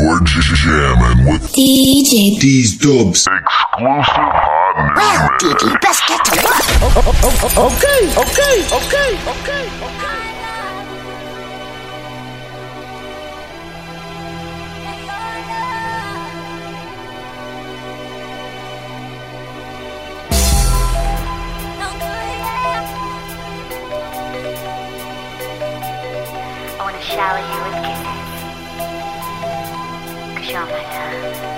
You're jamming with DJ These Dubs. exclusive hot new Well, mix. Diddy, best get to work. Okay. I wanna shower you with kisses, 'cause you're my love.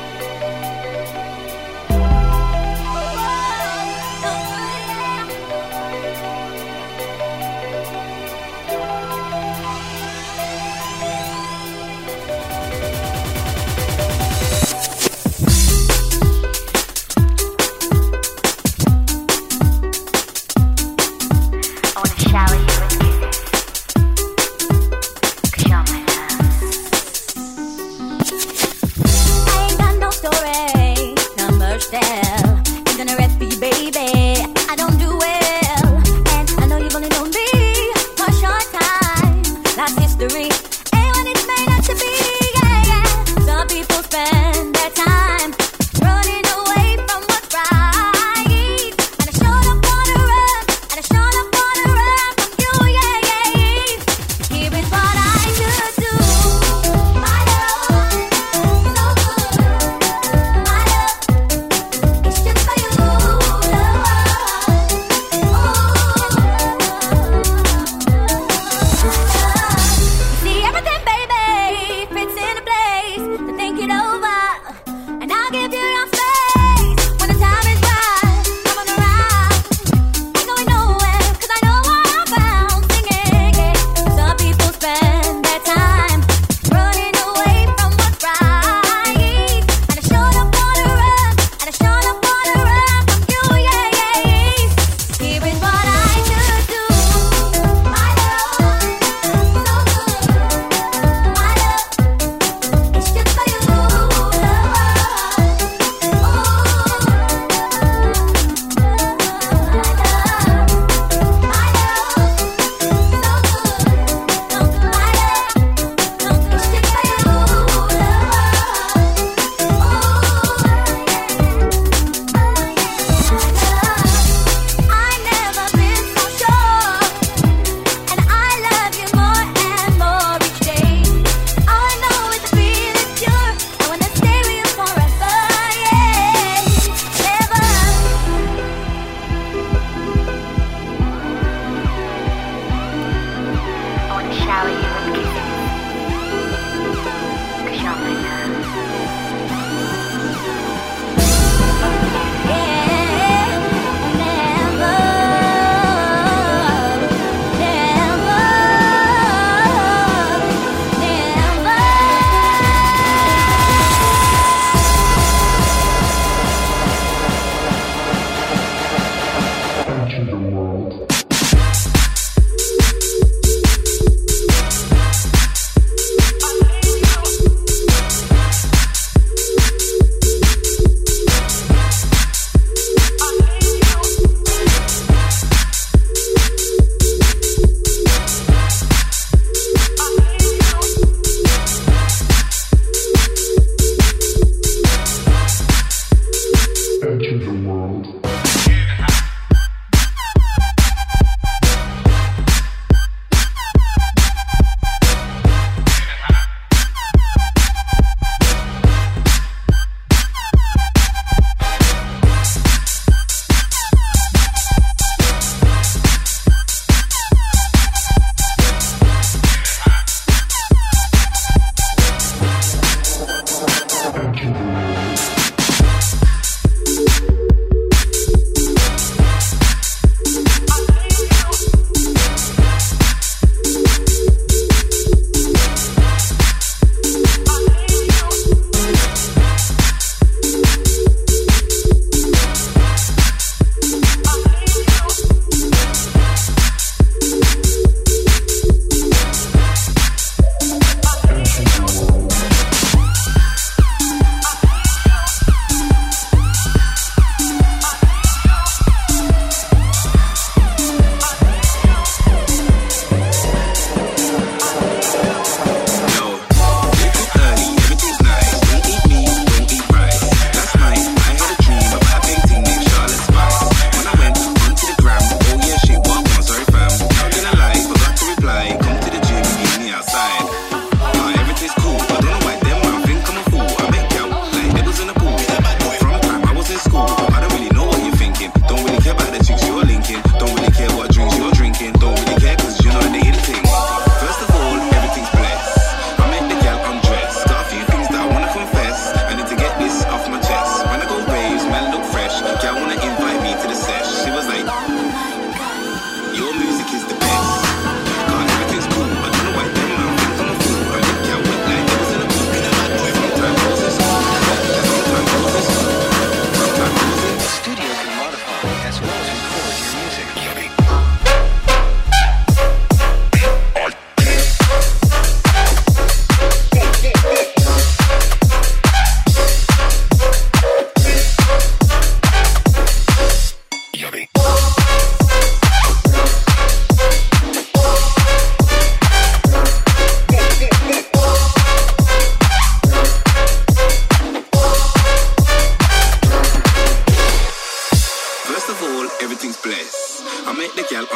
I wanna shower you with kisses, 'cause you're my love. I ain't got no story, not much tell. Ain't gonna rest for you, baby. I don't do well, and I know you've only known me for a short time. That's history, and when it's made out to be, yeah. Some people spend their time running away from what's right, and I sure don't wanna run, and I sure don't wanna run from you, yeah. Here is what I should do, my love, so good, my love. It's just for you, love.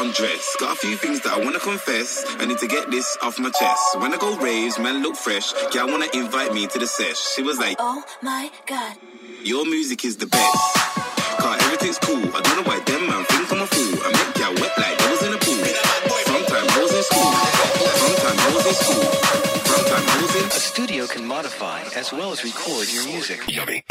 undressed. Got a few things that I wanna confess. I need to get this off my chest. When I go raves, man look fresh. Girl wanna invite me to the sesh. She was like, Oh my God, your music is the best. Cause everything's cool. I don't know why them man think I'm a fool. I make y'all wet like I was in a pool. Sometimes I was in school. Sometimes I was in school. Sometimes I was in... A studio can modify as well as record your music. Yummy.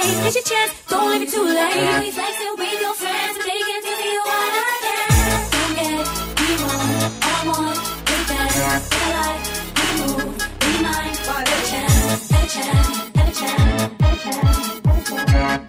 face. It's your chance, don't leave it too late. We flexing with your friends, but they can't tell you what I can. Don't get me wrong, I want it that. Feel like we move, be mine. Every chance, every chance, every chance, every chance, every chance.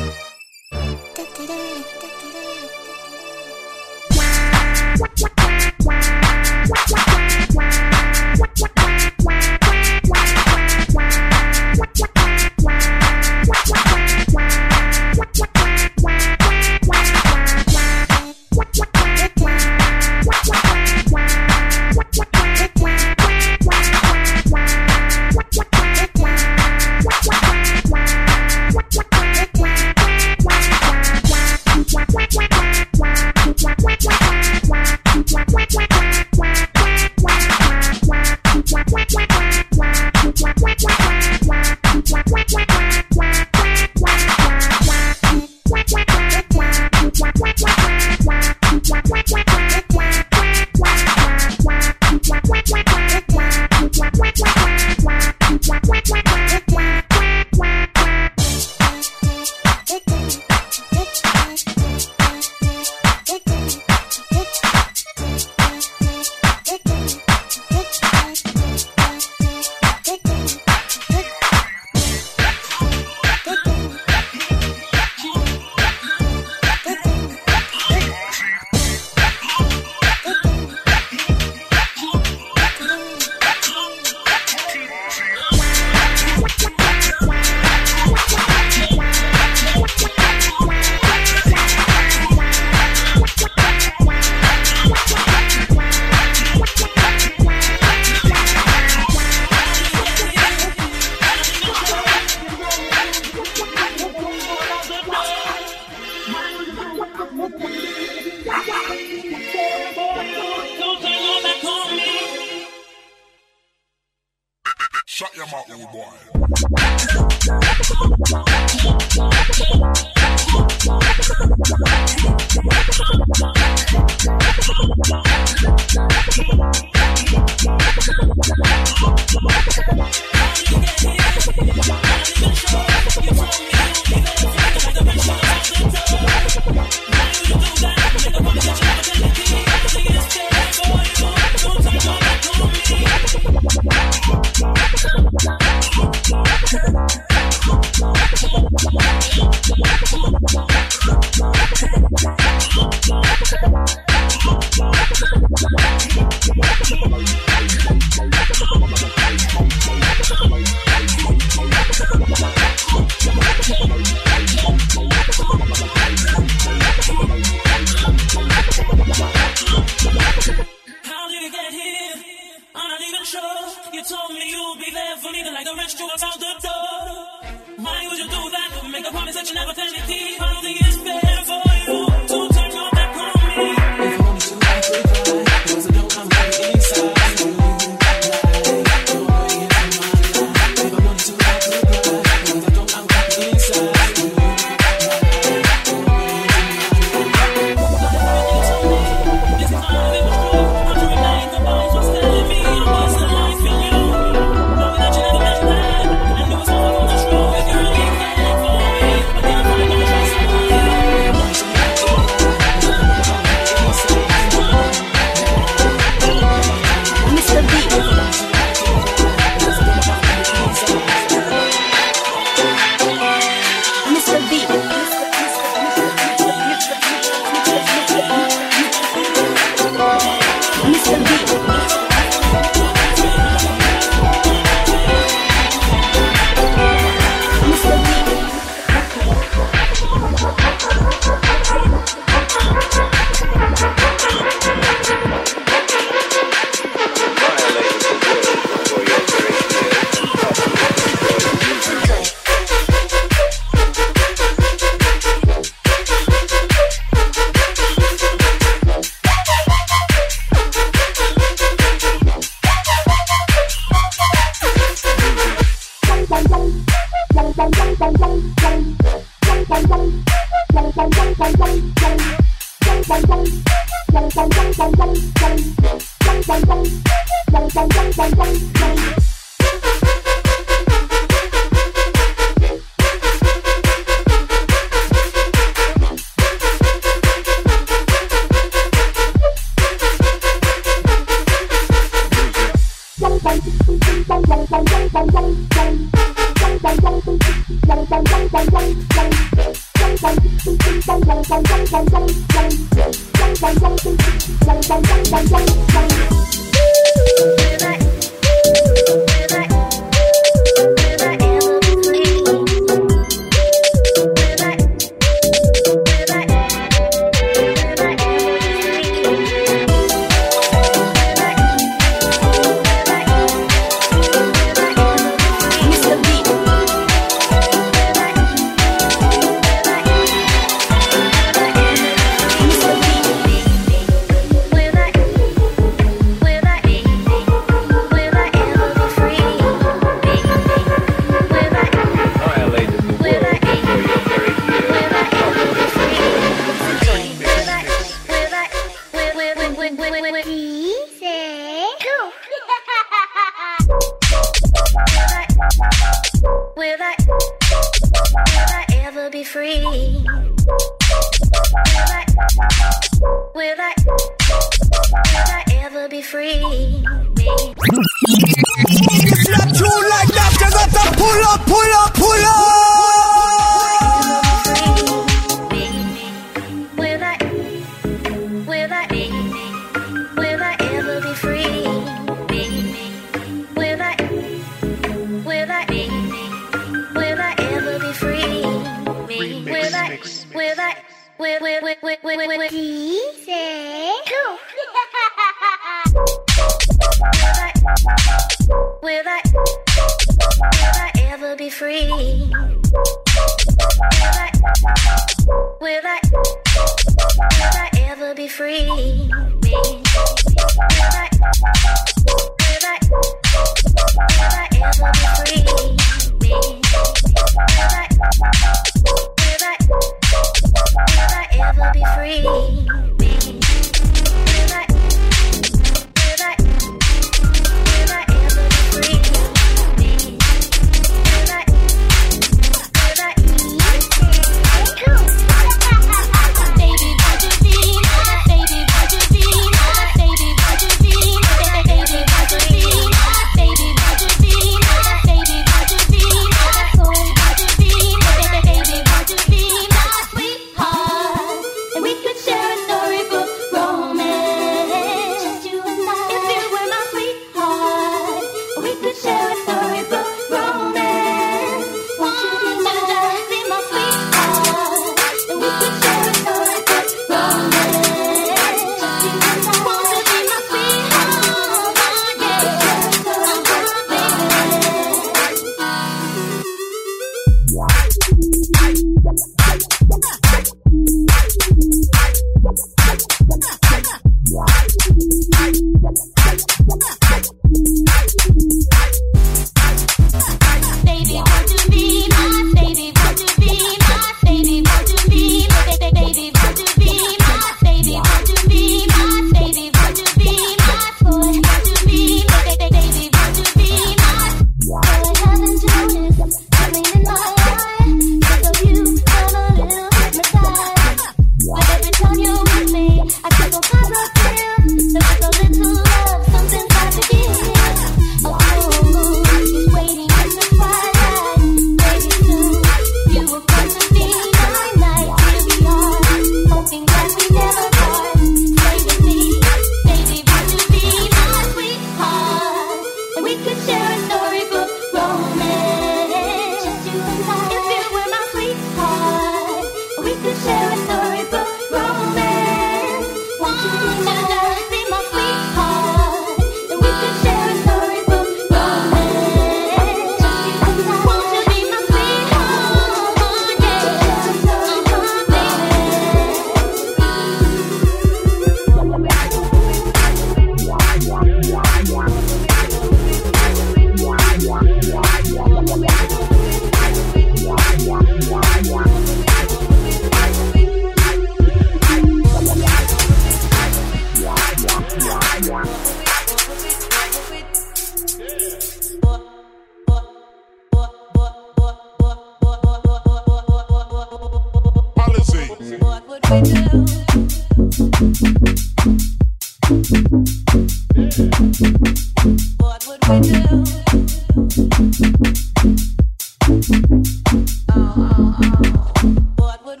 What would we do?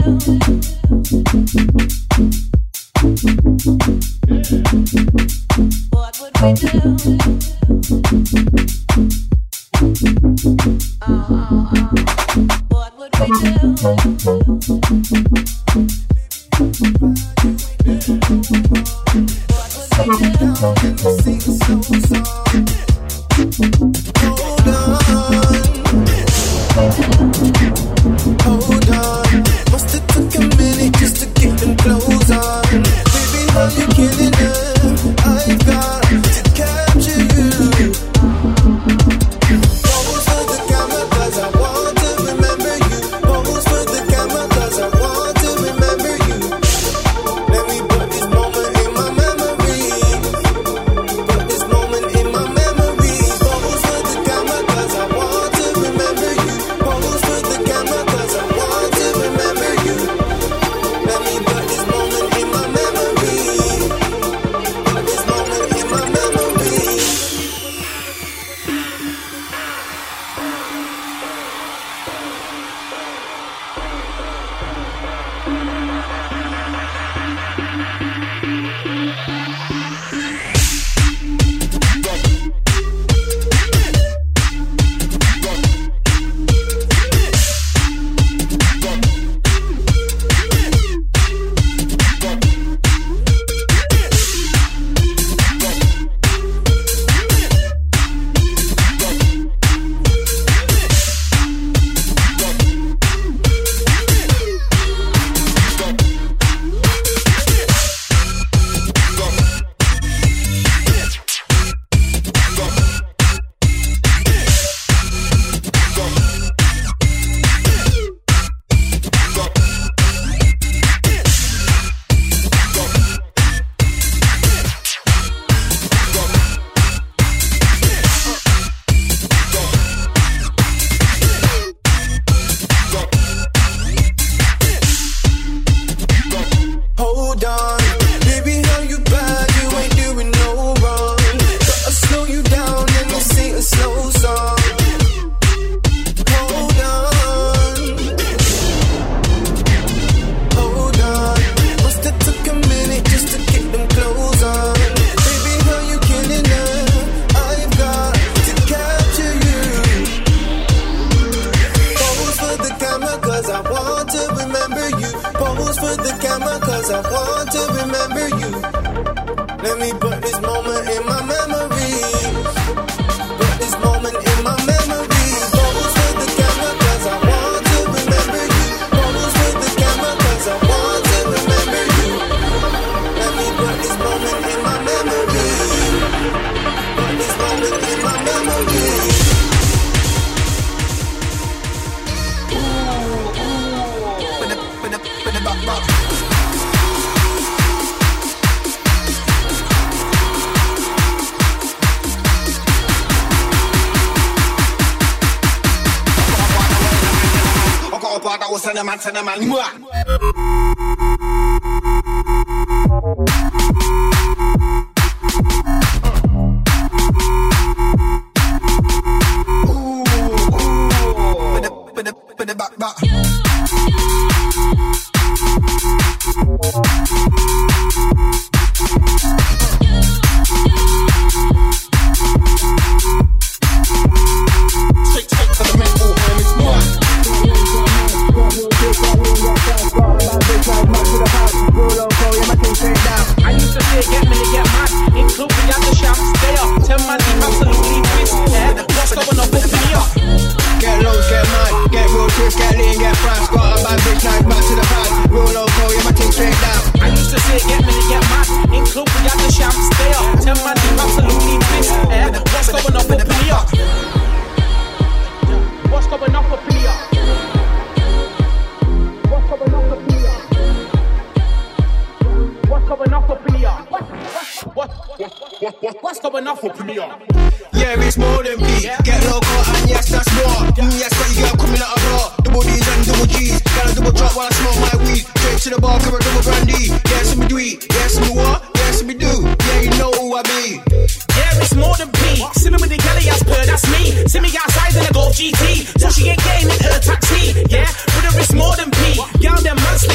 What's going on for Premier? Yeah, it's more than beat. Get local and yes, that's more. Yes, got your girl coming out of raw. Double D's and double G's. Got a double drop while I smoke my weed. Straight to the bar, cover double brandy. Yes, me do it. Yes, me what? Yes, me do. Yeah, you know who I be. Yeah, it's more than P. See me with the Kelly as per, that's me. See me outside in a Golf GT. So she ain't getting in her taxi. Yeah, with her it's more than P. Y'all them man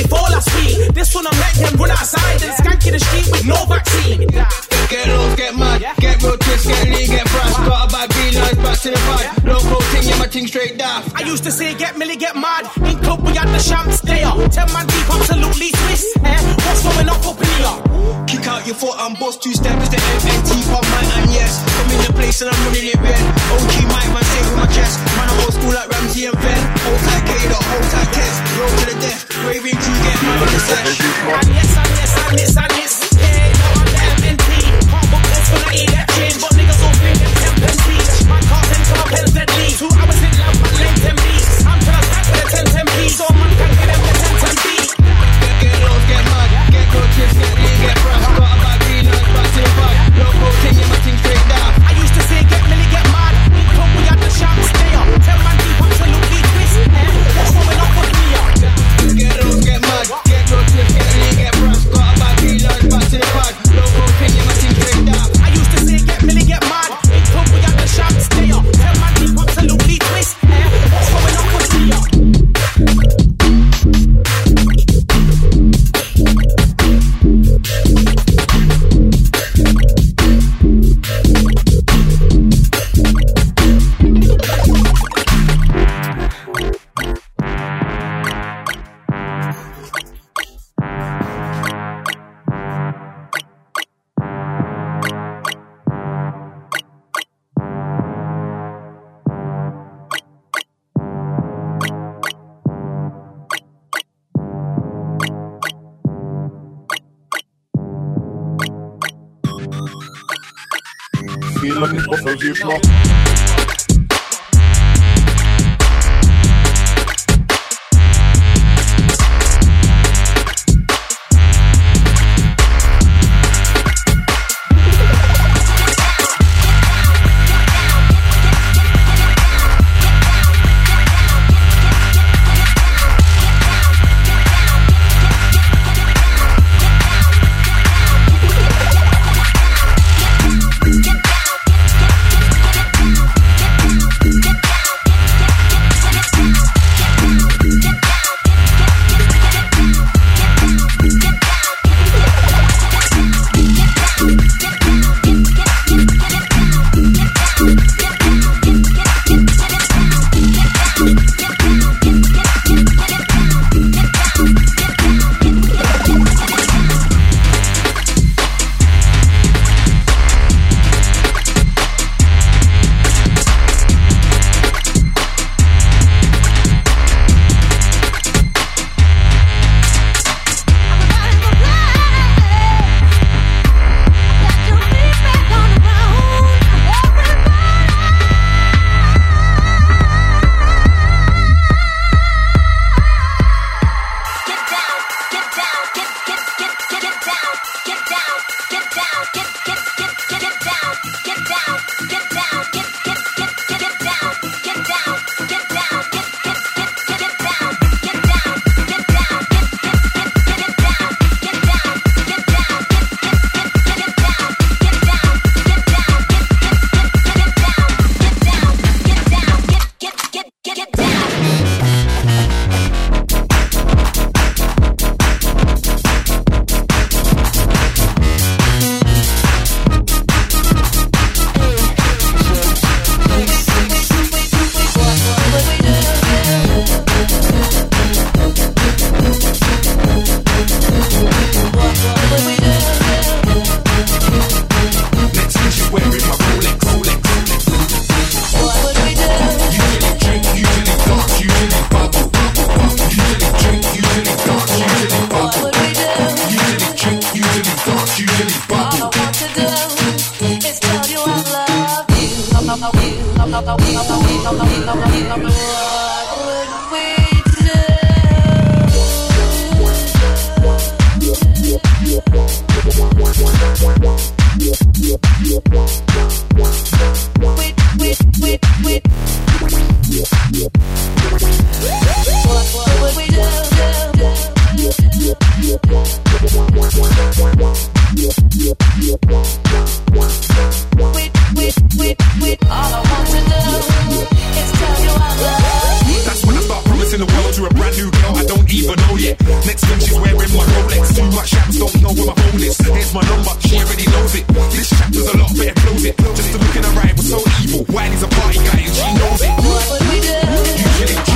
used to say get milli, get mad. In club we had the champs there. 10 man deep, absolutely twist. What's going up in here? Kick out your foot and bust 2 steps. The MNT pop man and yes. Come in the place and I'm running it red. OG Mike man stay with my chest. Man I'm old school like Ramsey and Ben. Hold tight Gator, hold tight Test. Roll to the death. Raving crew get man on the set. And yes, and yes, and yes, and yes. Yeah, no I'm the MNT. Can't book this when I eat that change. But niggas all bring them 10 pence each. Man can't send to my pens deadly. 2 hours in love, man lent 10 beats. I'm to the stack with a 10 piece. So man can get them the 10 beat. Get low, get mad. Get cold chips, get lean, get brush. Got a bag, green eyes, back to the bag. Loco king, yeah, my thing straight down. I used to say get milli, get mad. In club we had the champs there. 10 man deep, absolutely twist. What's going up with me? Get low, get mad. Get cold chips, get lean, get brush. Got a bag, green eyes, back to the bag. Loco king, yeah, my thing straight down. I used to say get milli, get mad. In club we had the champs there. 10 man deep, absolutely twist. What's going up with me? Feeling it, what does it want? Next thing she's wearing my Rolex. Too much chaps don't know where my phone is. Here's my number, she already knows it. This chapter's a lot better, close it. Just to look in her eye was so evil. Wiley's a party guy and she knows it. Usually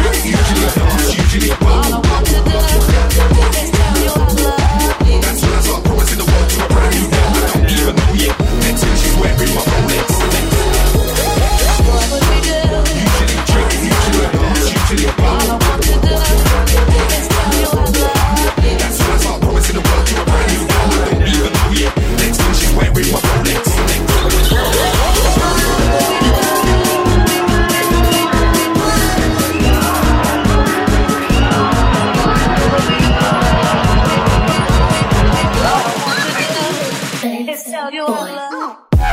usually about. All I want to do is tell you I love you. That's when I start promising the world to a brand new girl I don't even know yet. Next thing she's wearing my Rolex. What would we do? Usually drinking, usually a dance, usually a bar. All I want to do is tell you I love you. That's when I start promising the world to a brand new girl I don't even know yet. Next thing she's wearing my Rolex. Tell you I love you.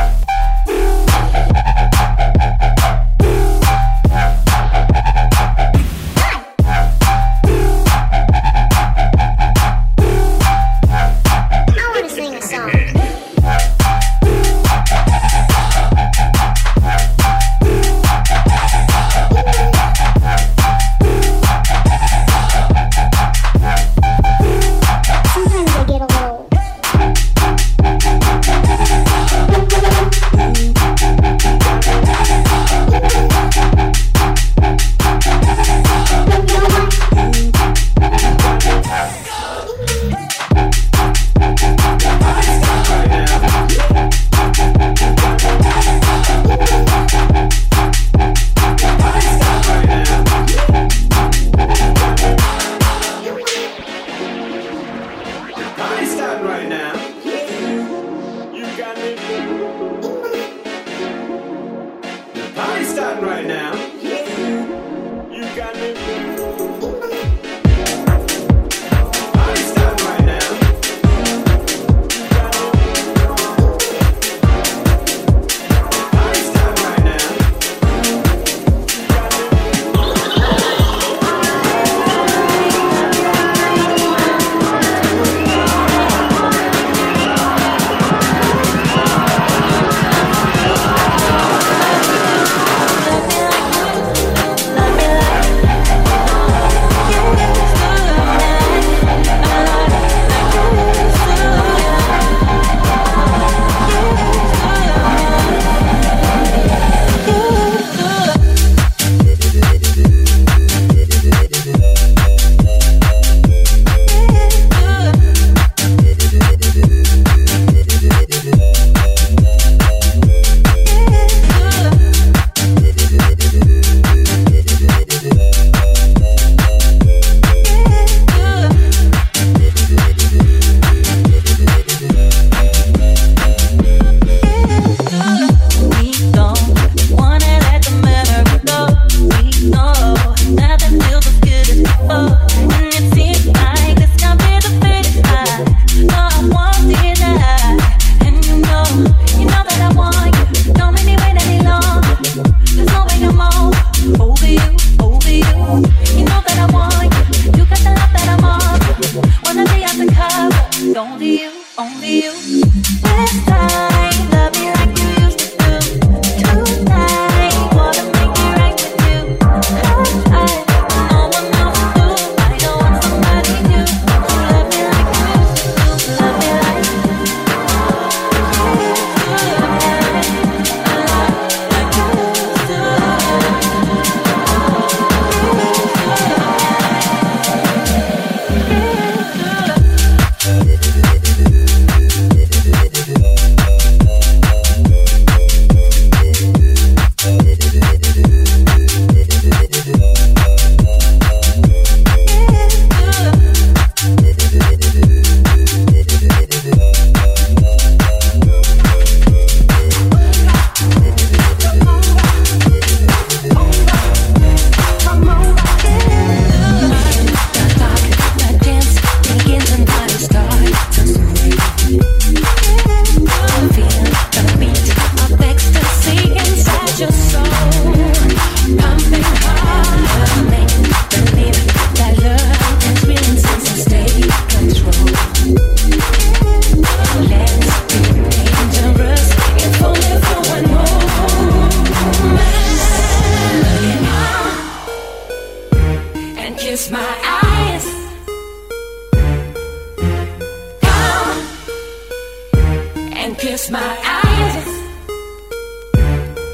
kiss my eyes.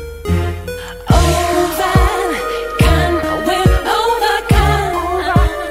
Overcome, we're overcome.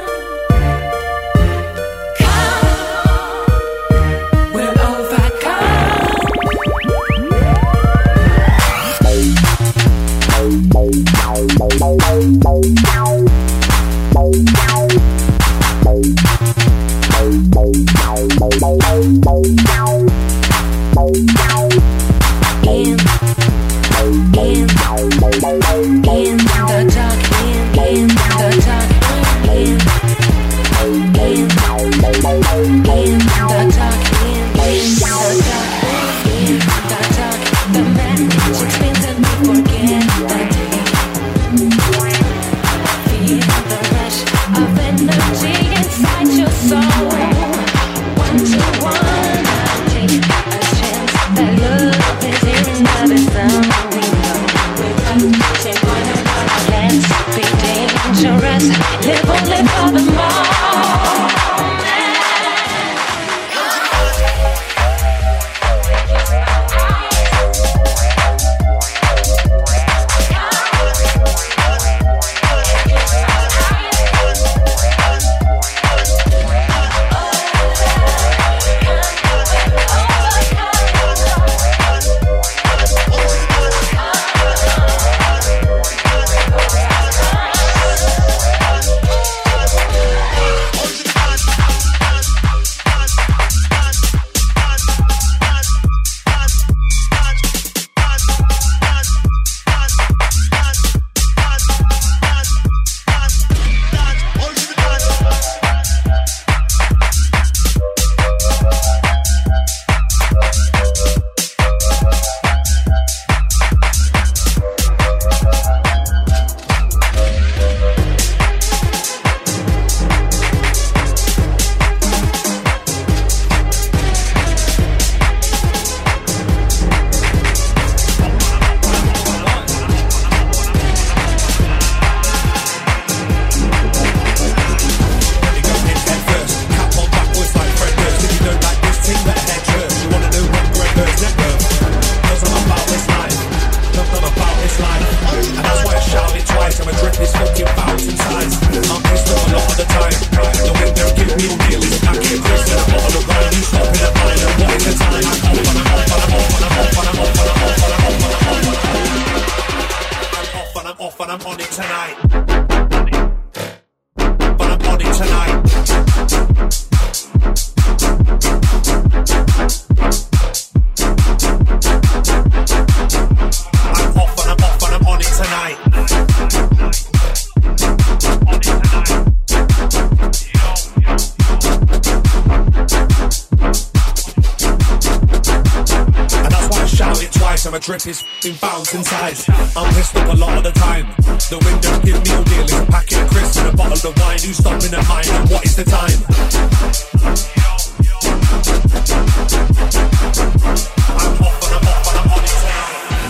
Drip is f***ing bounce inside. I'm pissed up a lot of the time. The window give me a deal is a packet of crisps and a bottle of wine. Who's stopping at mine and what is the time? I'm off and I'm off and I'm on it tonight.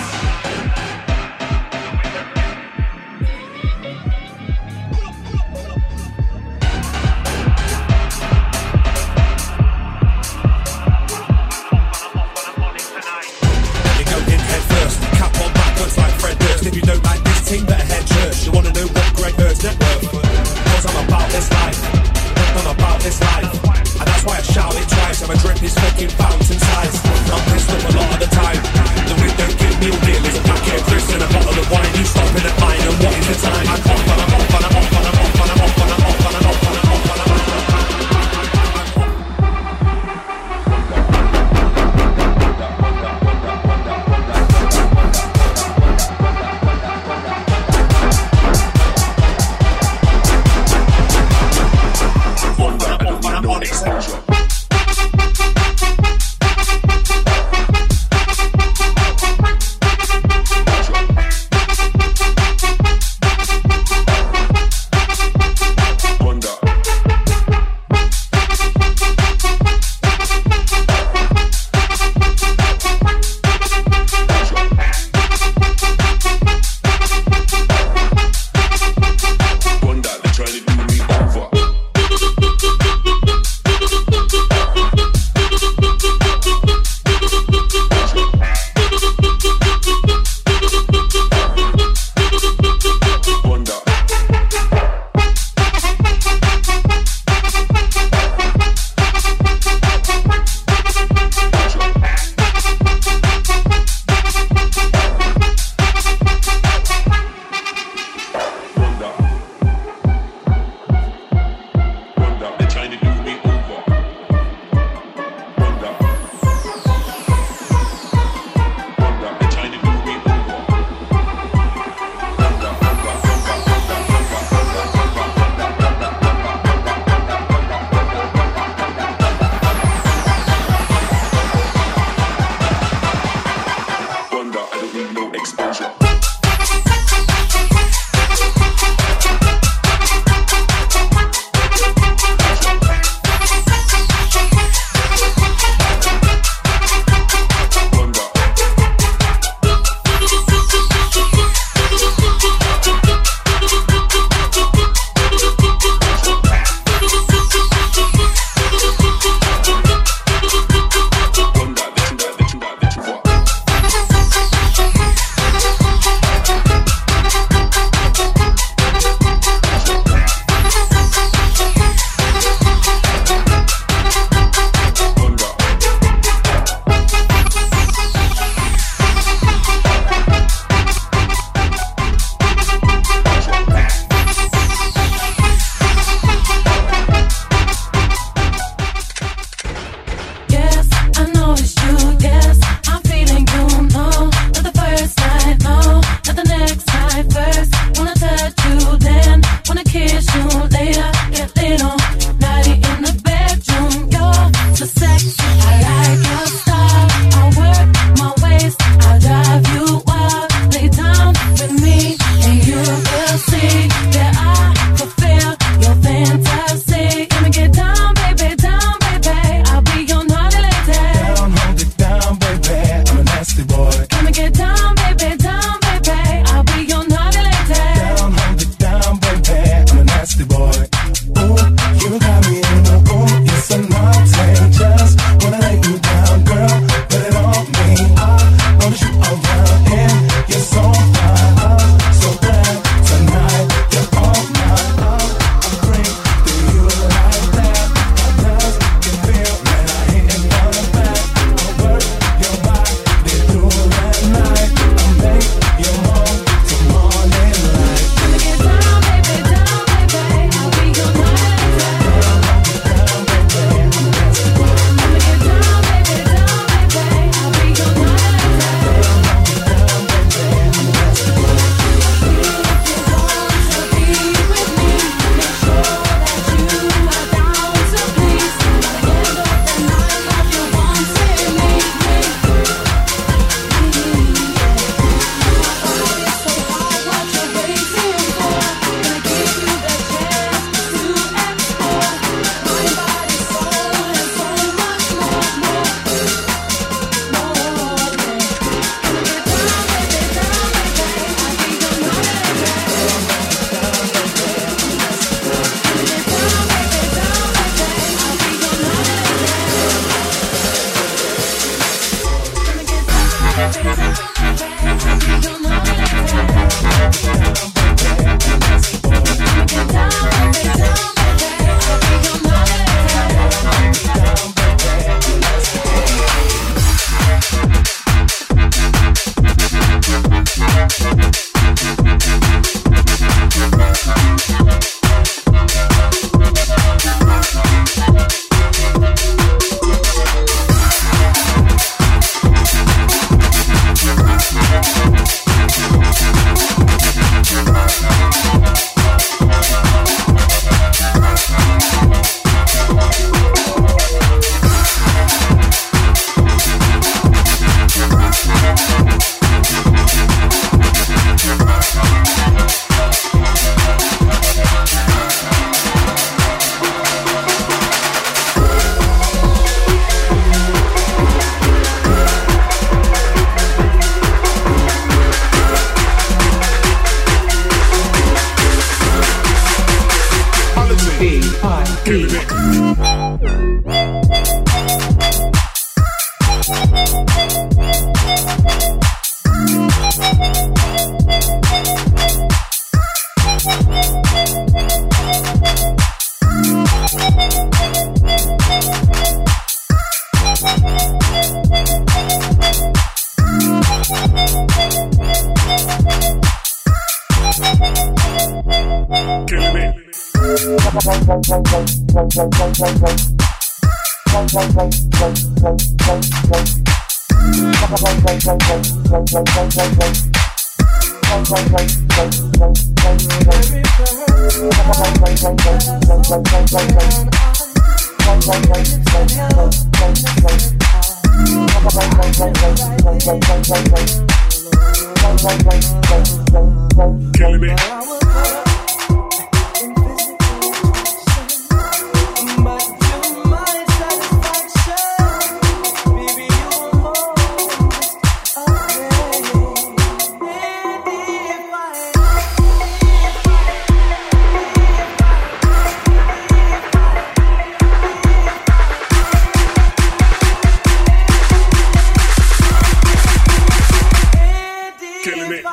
If you don't like this team, better head church. You wanna know what Greg Hurt's net worth? Cause I'm about this life. I'm about this life. And that's why I shout it twice. And my drip is fucking fountain size. I'm pissed up a lot of the time. The wind don't give me a deal. It's a packet of crisps and a bottle of wine. You stopping at mine and what is the time? I'm off and I'm off and I'm off and I'm off and I'm off and I'm off and I'm off and I'm off and I'm off. Killing me. Killing me. Killing me.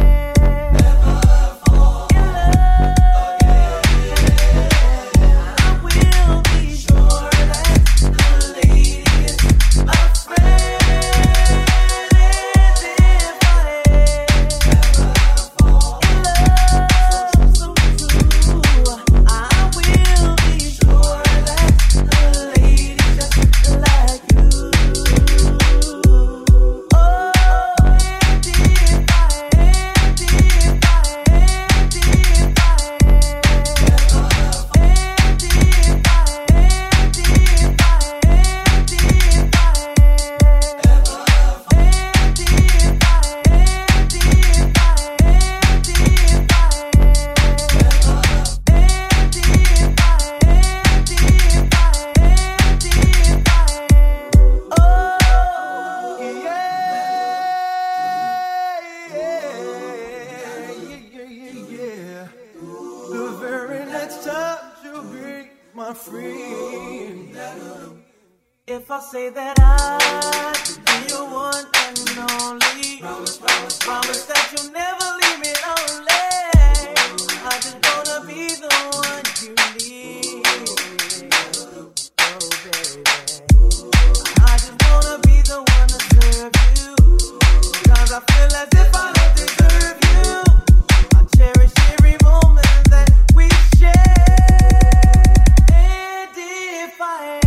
If I say that I'd be your one and only, promise that you'll never leave me lonely. I just wanna be the one you need. Oh baby, I just wanna be the one to serve you, 'cause I feel as if I don't deserve you. I cherish every moment that we share. And if I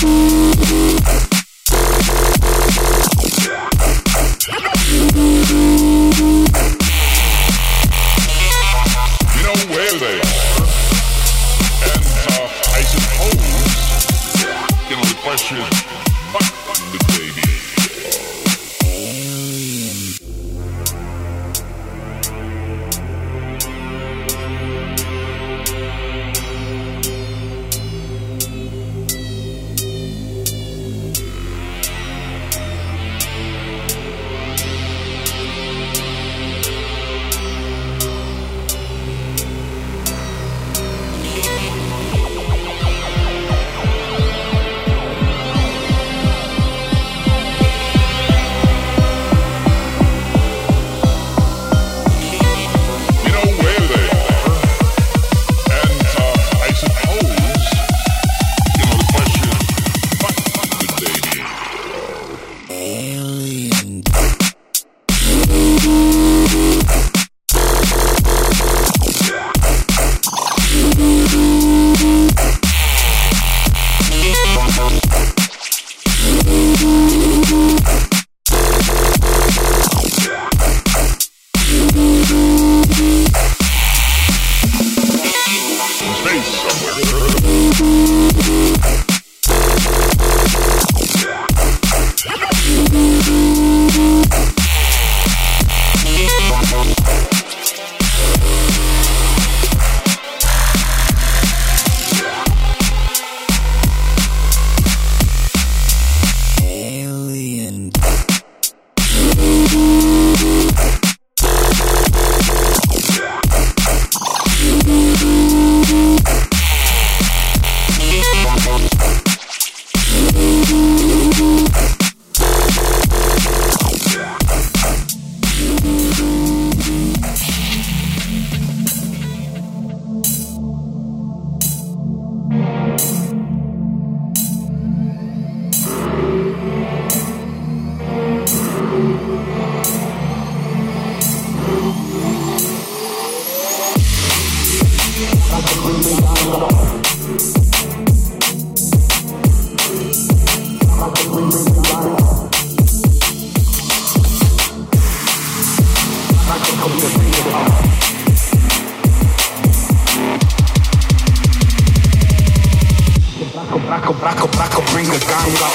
bring the ganga.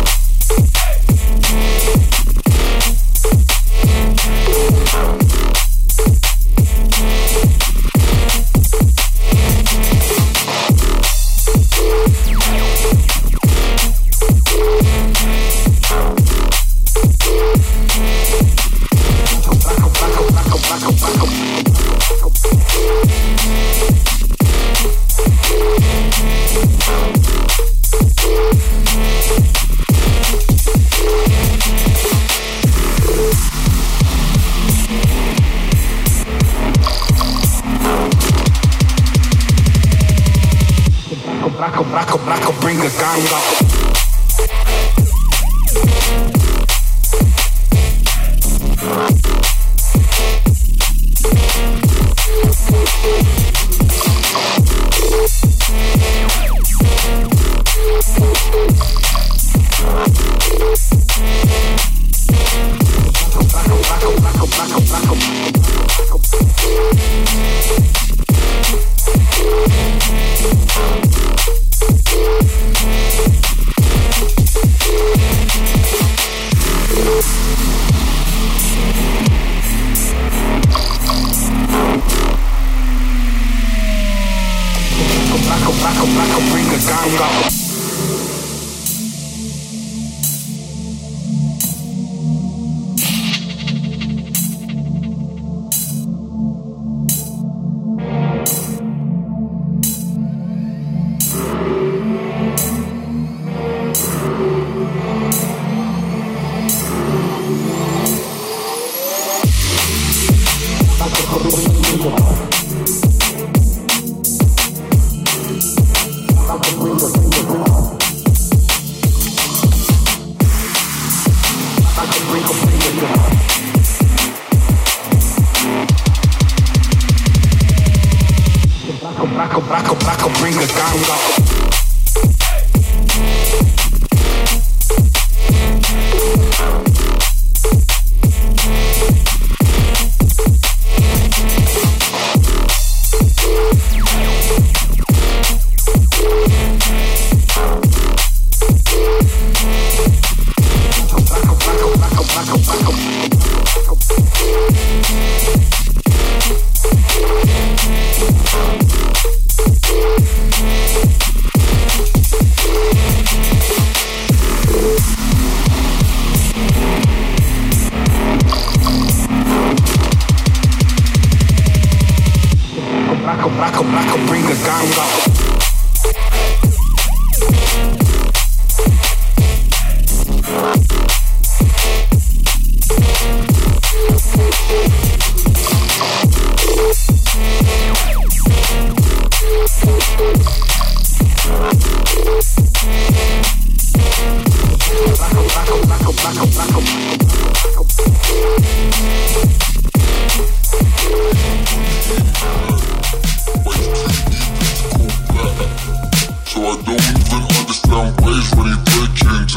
Braco, bring the ganga. Braco, bring the ganga. Braco, bring the ganga.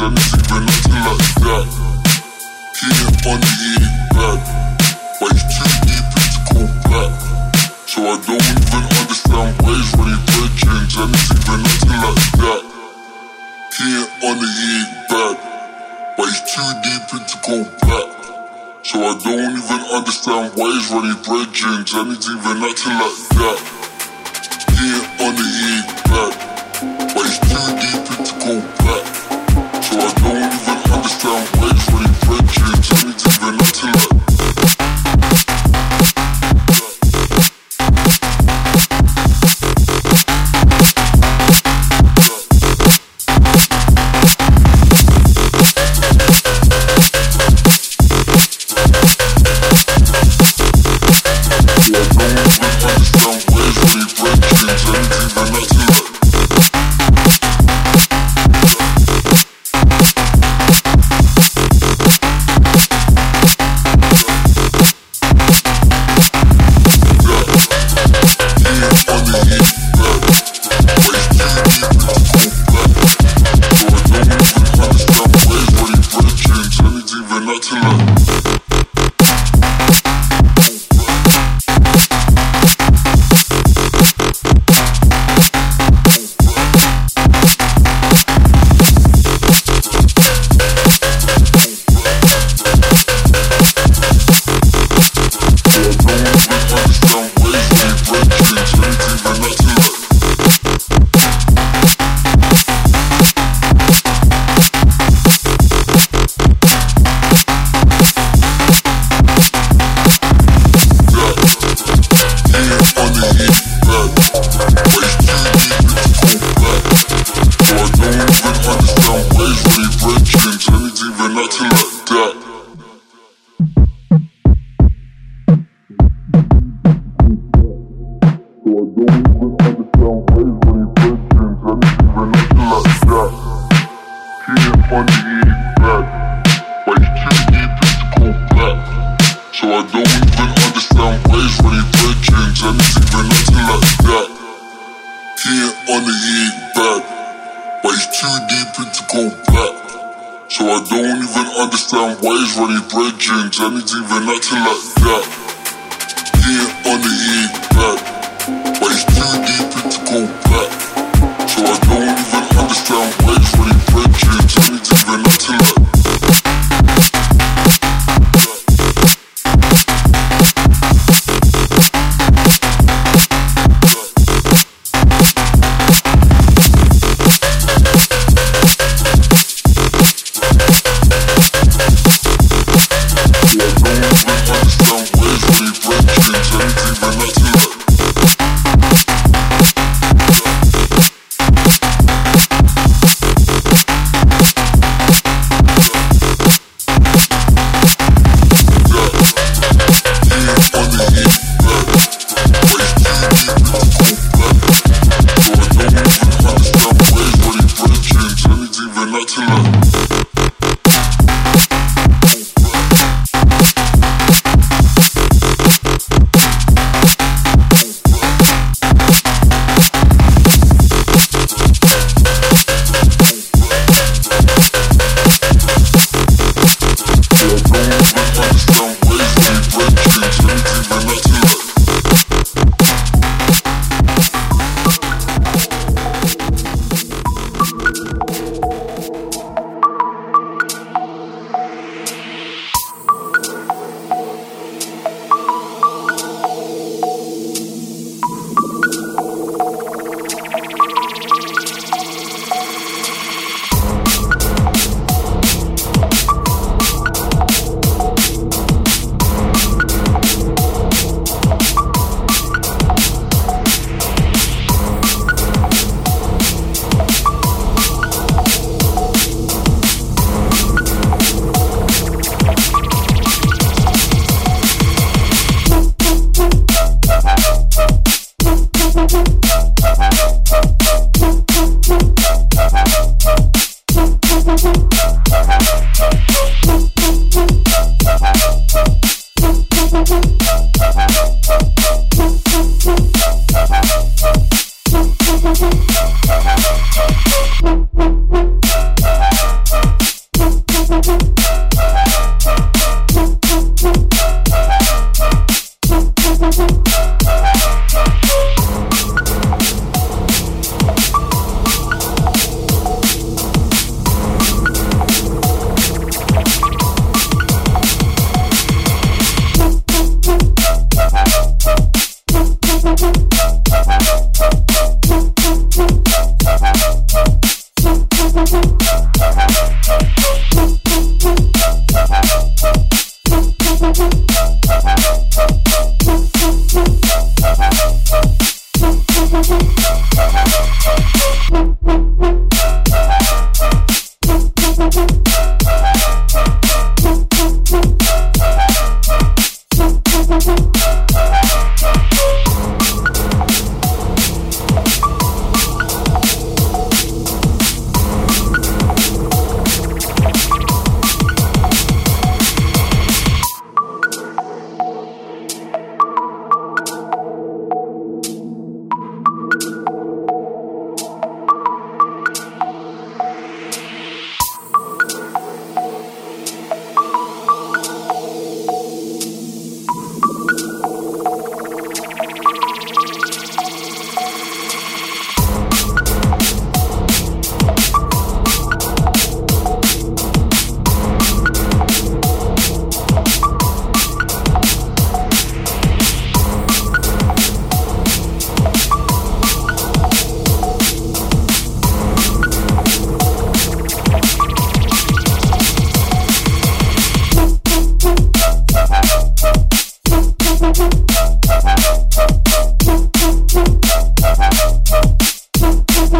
and it's even nothing like that. He ain't funny, he ain't bad, but he's too deep into go back. So I don't even understand why he's running virgins and it's even nothing like that. He ain't funny, he ain't bad, but he's too deep into go back. So I don't even understand why he's running virgins and it's even nothing like that. He ain't funny, he ain't bad, but he's too deep into go back. So I don't even understand why he's running virgins and it's even nothing like that.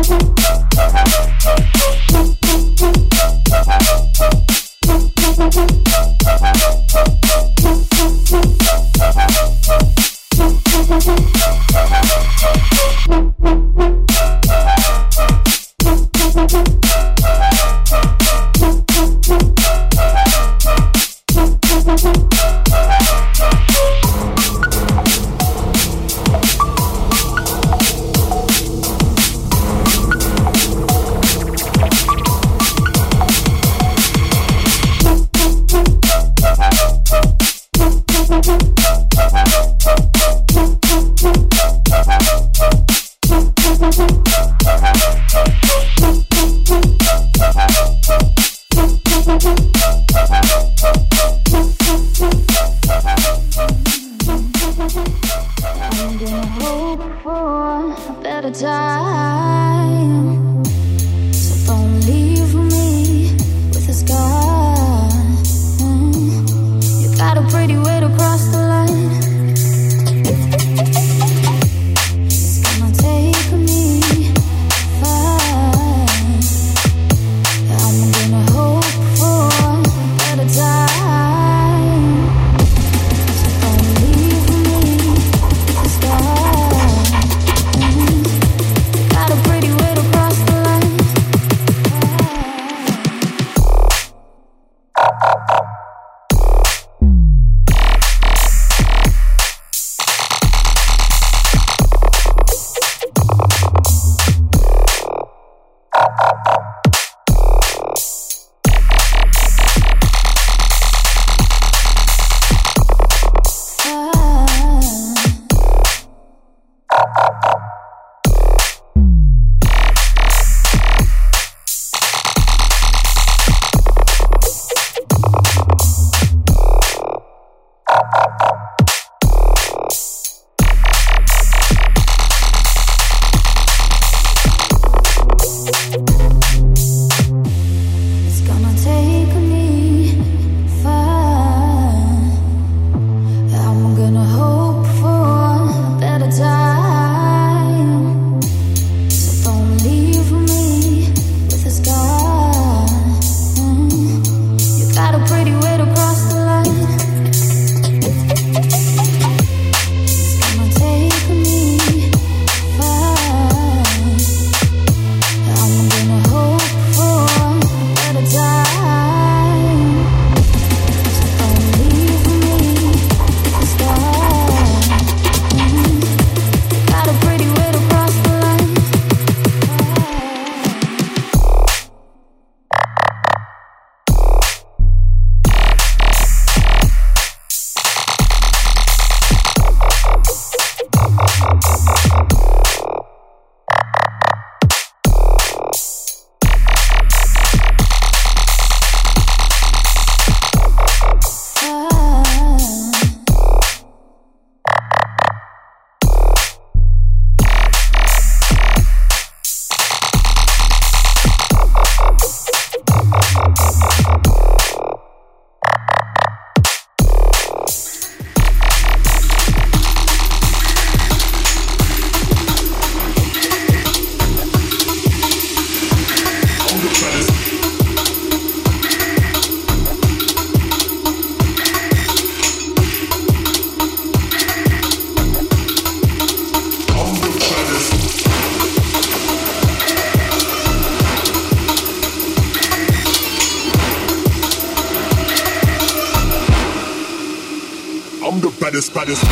baddest.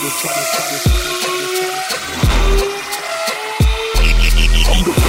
I'm the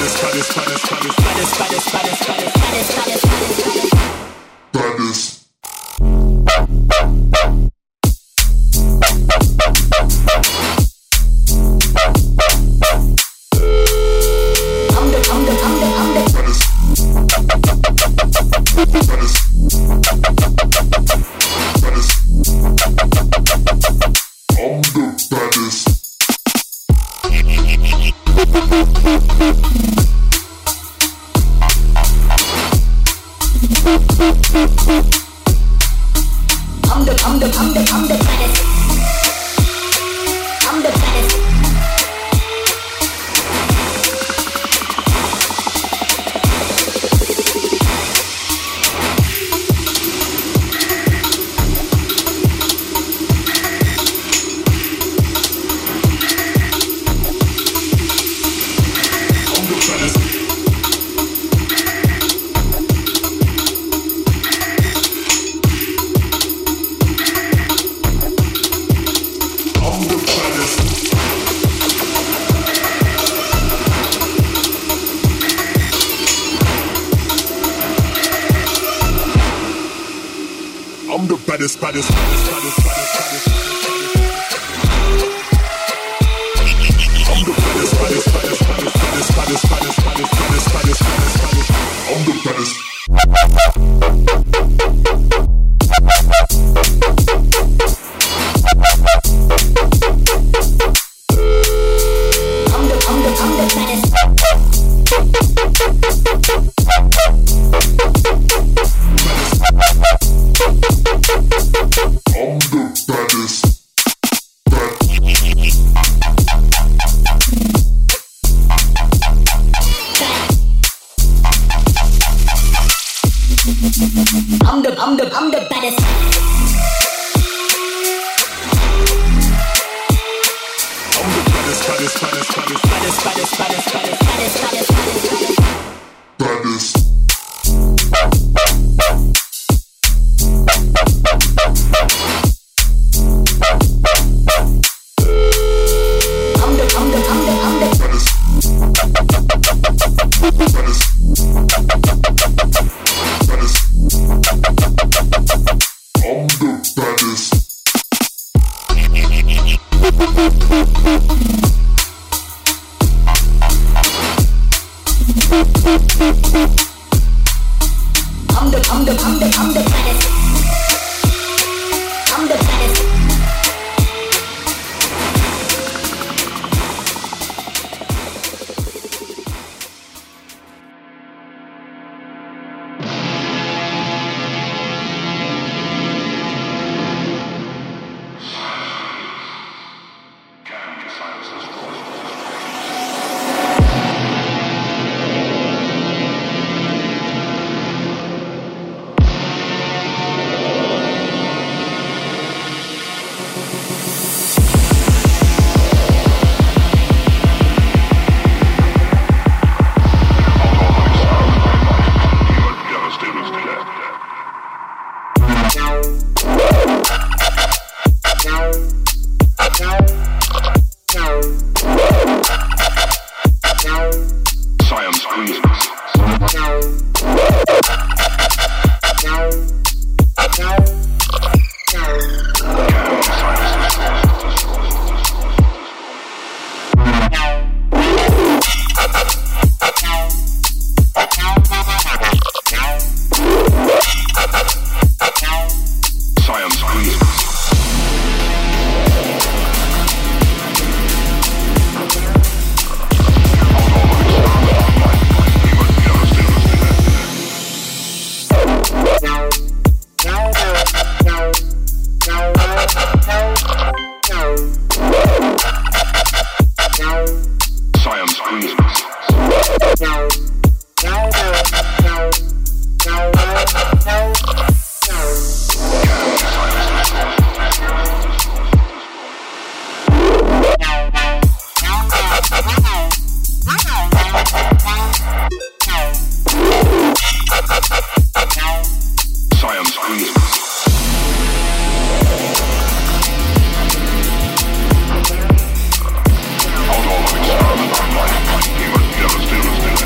Outlaw experiment online. He must never steal a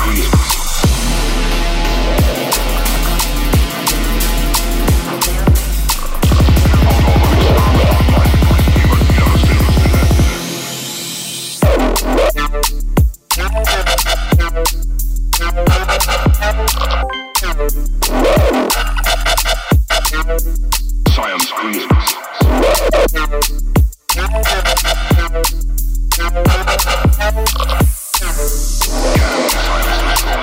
Science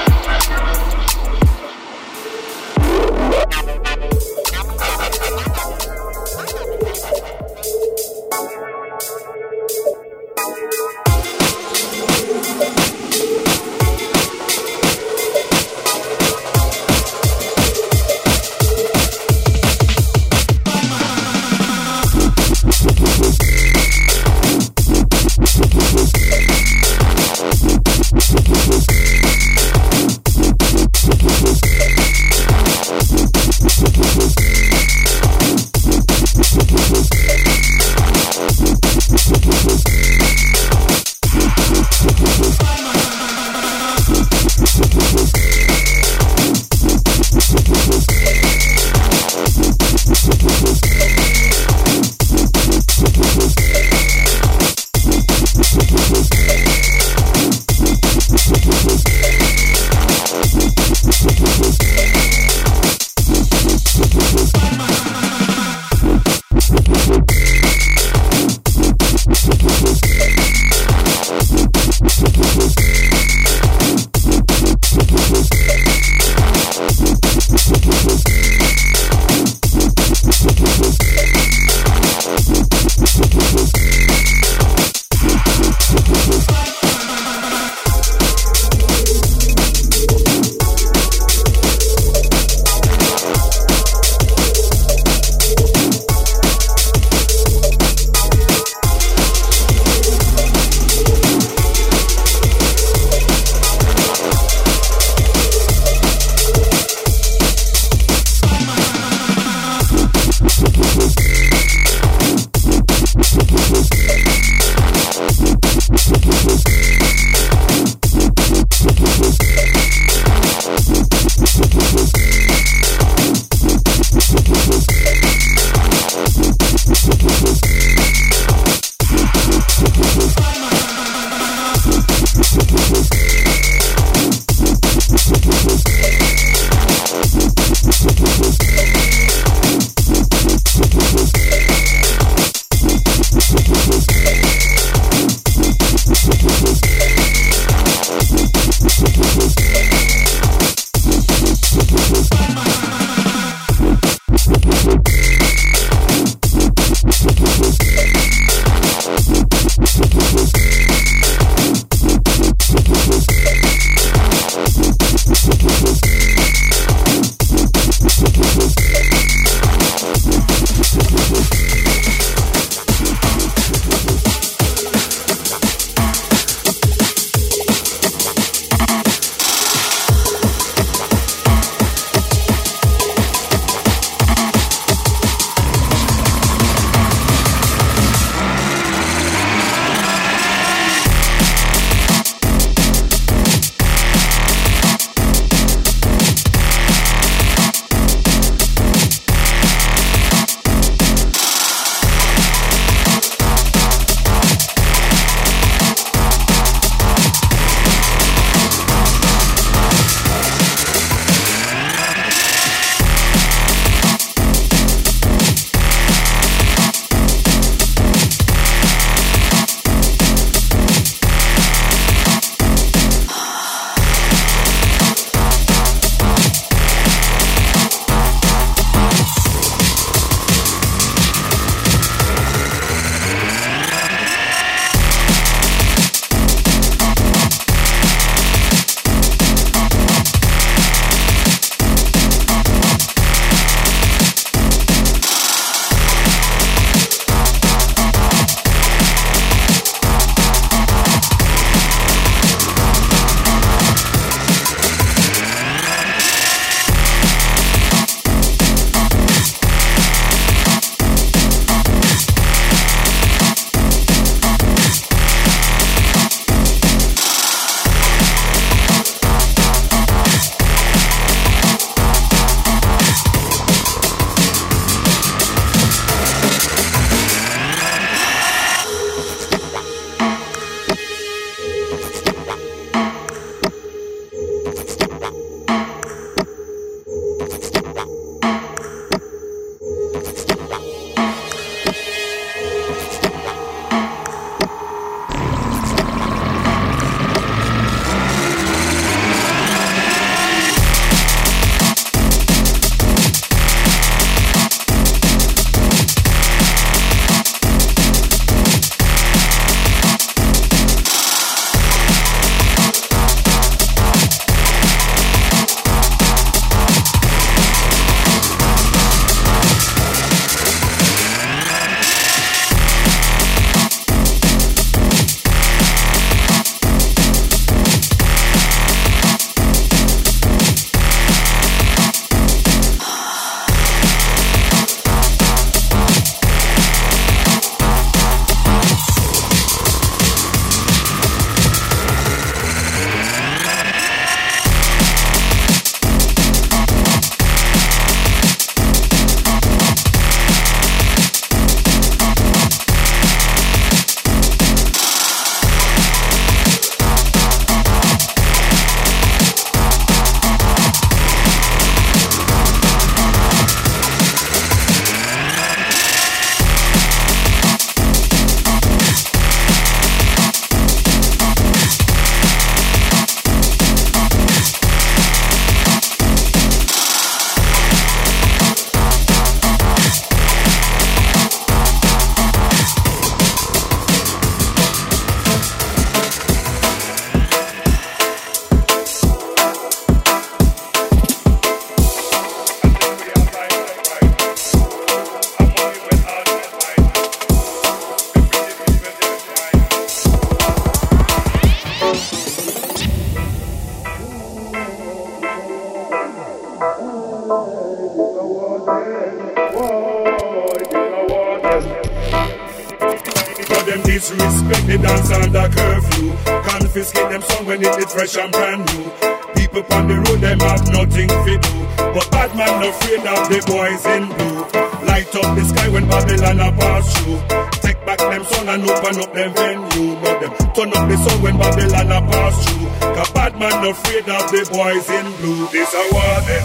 disrespect the dance under curfew. Confiscate them song when it is fresh and brand new. People on the road, them have nothing to do. But bad man no afraid of the boys in blue. Light up the sky when Babylon a pass through. Take back them song and open up them venue. Not them turn up the song when Babylon a pass through. Cause bad man no afraid of the boys in blue. This a war them.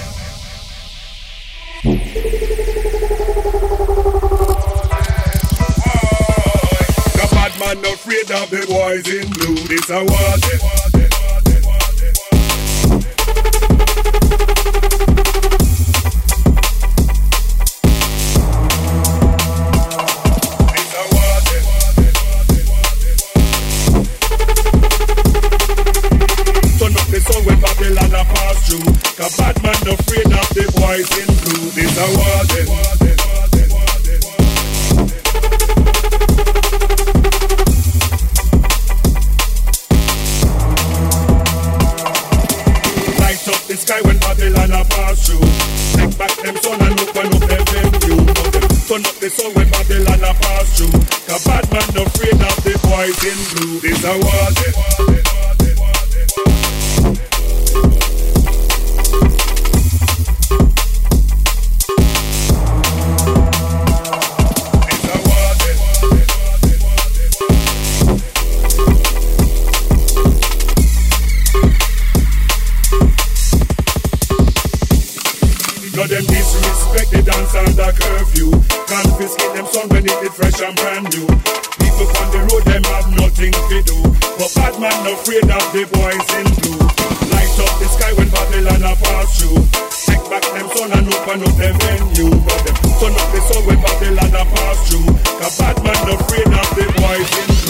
Cause bad man no afraid of the boys in blue. This a war them. Cause bad man no afraid of the boys in blue. This a war them. Light up the sky when Babylon a pass through. Take back them sun and open up them venue. Turn up the sun when Babylon a pass through. Cause bad man no afraid of the boys in blue. This a war them. Them disrespect the dance under curfew. Confiscate them song when it is fresh and brand new. People on the road, them have nothing to do. But bad man no afraid of the boys in blue. Light up the sky when Babylon a pass through. Take back them sun and open up them venue. But them turn up the sun when Babylon a pass through. Cause bad man no afraid of the boys in blue.